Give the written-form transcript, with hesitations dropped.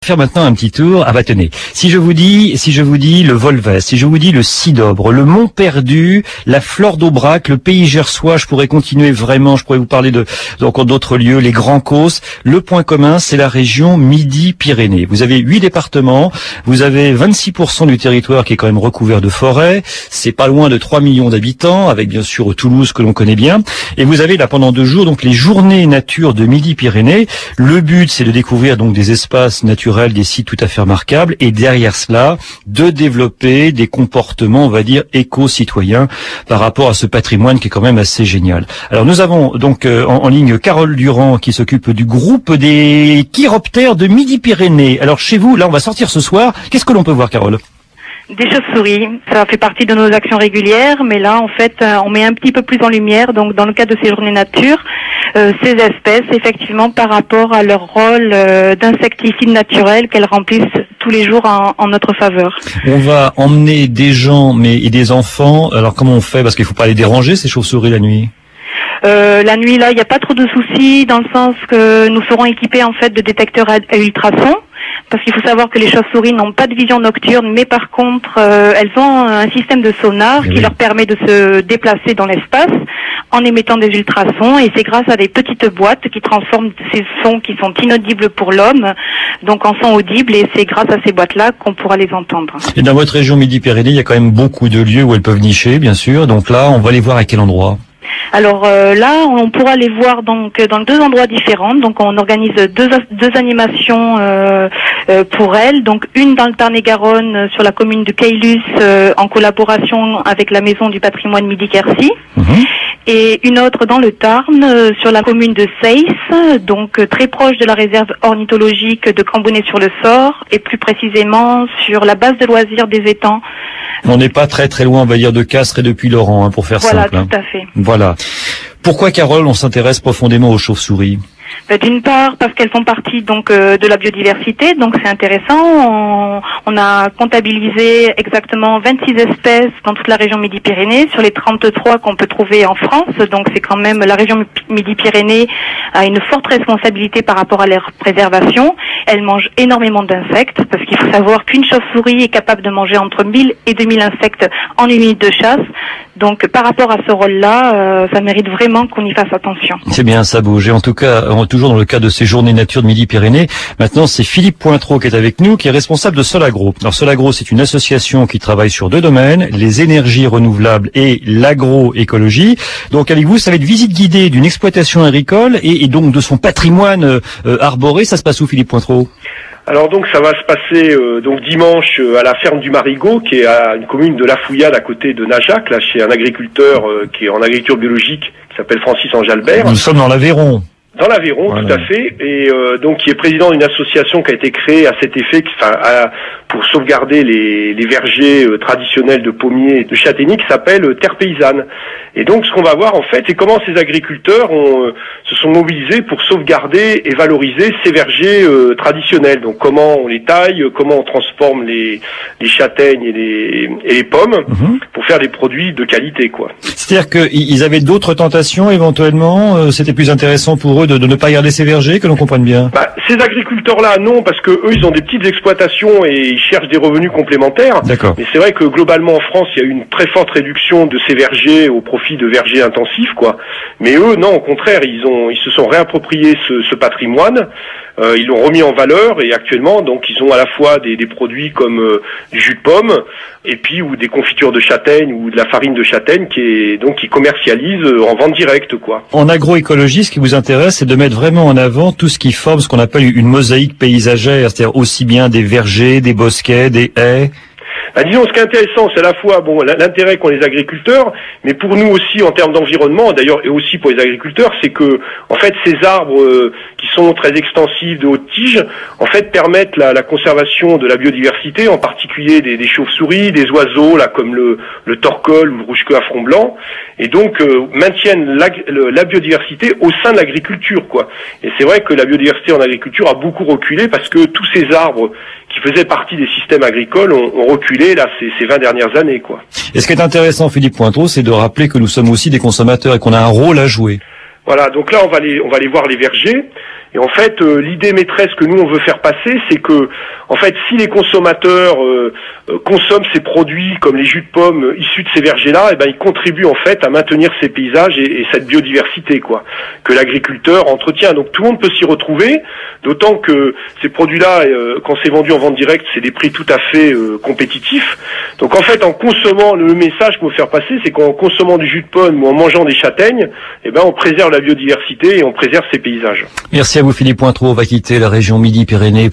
Faire maintenant un petit tour. Ah bah tenez, si je vous dis le Volvès, si je vous dis le Cidobre, le Mont Perdu, la Flore d'Aubrac, le Pays Gersois, je pourrais continuer vraiment, je pourrais vous parler de encore d'autres lieux, les Grands Causses. Le point commun, c'est la région Midi-Pyrénées. Vous avez 8 départements, vous avez 26% du territoire qui est quand même recouvert de forêts, c'est pas loin de 3 millions d'habitants, avec bien sûr Toulouse que l'on connaît bien, et vous avez là pendant 2 jours donc les journées nature de Midi-Pyrénées. Le but, c'est de découvrir donc des espaces naturels, des sites tout à fait remarquables, et derrière cela, de développer des comportements, on va dire, éco-citoyens par rapport à ce patrimoine qui est quand même assez génial. Alors nous avons donc en ligne Carole Durand qui s'occupe du groupe des chiroptères de Midi-Pyrénées. Alors chez vous, là on va sortir ce soir, qu'est-ce que l'on peut voir, Carole ? Des chauves-souris, ça fait partie de nos actions régulières, mais là en fait on met un petit peu plus en lumière, donc dans le cadre de ces journées nature, ces espèces effectivement par rapport à leur rôle d'insecticides naturels qu'elles remplissent tous les jours en notre faveur. On va emmener des gens et des enfants, alors comment on fait ? Parce qu'il ne faut pas les déranger ces chauves-souris la nuit. La nuit là il n'y a pas trop de soucis dans le sens que nous serons équipés en fait de détecteurs à ultrasons. Parce qu'il faut savoir que les chauves-souris n'ont pas de vision nocturne, mais par contre, elles ont un système de sonar qui leur permet de se déplacer dans l'espace en émettant des ultrasons. Et c'est grâce à des petites boîtes qui transforment ces sons qui sont inaudibles pour l'homme, donc en sons audibles. Et c'est grâce à ces boîtes-là qu'on pourra les entendre. Et dans votre région Midi-Pyrénées, il y a quand même beaucoup de lieux où elles peuvent nicher, bien sûr. Donc là, on va les voir à quel endroit ? Alors là, on pourra les voir donc dans 2 endroits différents. Donc on organise deux animations pour elles. Donc une dans le Tarn-et-Garonne sur la commune de Caylus en collaboration avec la Maison du Patrimoine Midi-Quercy. Et une autre dans le Tarn sur la commune de Seyss, donc très proche de la réserve ornithologique de Cambonnet-sur-le-Sort et plus précisément sur la base de loisirs des étangs. On n'est pas très très loin, on va dire, de Castres et de Puylaurens, pour faire simple. Voilà, tout à fait. Voilà. Pourquoi, Carole, on s'intéresse profondément aux chauves-souris ? D'une part, parce qu'elles font partie donc de la biodiversité, donc c'est intéressant. On a comptabilisé exactement 26 espèces dans toute la région Midi-Pyrénées sur les 33 qu'on peut trouver en France. Donc c'est quand même la région Midi-Pyrénées a une forte responsabilité par rapport à leur préservation. Elle mange énormément d'insectes parce qu'il faut savoir qu'une chauve-souris est capable de manger entre 1000 et 2000 insectes en une minute de chasse. Donc par rapport à ce rôle-là, ça mérite vraiment qu'on y fasse attention. C'est bien, ça bouge. Et en tout cas, toujours dans le cadre de ces journées nature de Midi-Pyrénées, maintenant c'est Philippe Pointreau qui est avec nous, qui est responsable de Solagro. Alors Solagro, c'est une association qui travaille sur 2 domaines, les énergies renouvelables et l'agroécologie. Donc avec vous, ça va être visite guidée d'une exploitation agricole et donc de son patrimoine arboré. Ça se passe où, Philippe Pointreau ? Alors donc ça va se passer donc dimanche à la ferme du Marigot, qui est à une commune de La Fouillade à côté de Najac, là chez un agriculteur qui est en agriculture biologique, qui s'appelle Francis Anjalbert. Nous sommes dans l'Aveyron. Dans l'Aveyron, voilà. Tout à fait, et donc qui est président d'une association qui a été créée à cet effet, pour sauvegarder les vergers traditionnels de pommiers et de châtaigniers, qui s'appelle Terre Paysanne. Et donc ce qu'on va voir en fait, c'est comment ces agriculteurs se sont mobilisés pour sauvegarder et valoriser ces vergers traditionnels. Donc comment on les taille, comment on transforme les châtaignes et les pommes pour faire des produits de qualité, quoi. C'est-à-dire qu'ils avaient d'autres tentations éventuellement, c'était plus intéressant pour eux de ne pas garder ces vergers, que l'on comprenne bien. Ces agriculteurs-là, non, parce que eux, ils ont des petites exploitations et ils cherchent des revenus complémentaires. D'accord. Mais c'est vrai que globalement en France, il y a eu une très forte réduction de ces vergers au profit de vergers intensifs, quoi. Mais eux, non, au contraire, ils se sont réappropriés ce patrimoine. Ils l'ont remis en valeur et actuellement, donc, ils ont à la fois des produits comme du jus de pomme et puis ou des confitures de châtaigne ou de la farine de châtaigne qui commercialisent en vente directe, quoi. En agroécologie, ce qui vous intéresse, c'est de mettre vraiment en avant tout ce qui forme ce qu'on appelle une mosaïque paysagère, c'est-à-dire aussi bien des vergers, des bosquets, des haies. Disons, ce qui est intéressant, c'est à la fois l'intérêt qu'ont les agriculteurs, mais pour nous aussi en termes d'environnement, d'ailleurs, et aussi pour les agriculteurs, c'est que en fait ces arbres qui sont très extensifs, de haute tige, en fait permettent la conservation de la biodiversité, en particulier des chauves-souris, des oiseaux là comme le torcol ou le rouge-queue à front blanc, et donc maintiennent la biodiversité au sein de l'agriculture, quoi. Et c'est vrai que la biodiversité en agriculture a beaucoup reculé parce que tous ces arbres qui faisaient partie des systèmes agricoles ont reculé là ces 20 dernières années, quoi. Et ce qui est intéressant, Philippe Pointreau, c'est de rappeler que nous sommes aussi des consommateurs et qu'on a un rôle à jouer. Voilà, donc là on va aller voir les vergers. Et en fait, l'idée maîtresse que nous on veut faire passer, c'est que, en fait, si les consommateurs consomment ces produits comme les jus de pommes issus de ces vergers-là, eh ben ils contribuent en fait à maintenir ces paysages et cette biodiversité, quoi, que l'agriculteur entretient. Donc tout le monde peut s'y retrouver, d'autant que ces produits-là, quand c'est vendu en vente directe, c'est des prix tout à fait compétitifs. Donc en fait, en consommant, le message qu'on veut faire passer, c'est qu'en consommant du jus de pomme ou en mangeant des châtaignes, eh ben on préserve la biodiversité et on préserve ces paysages. Merci à vous Philippe Pointreau. On va quitter la région Midi-Pyrénées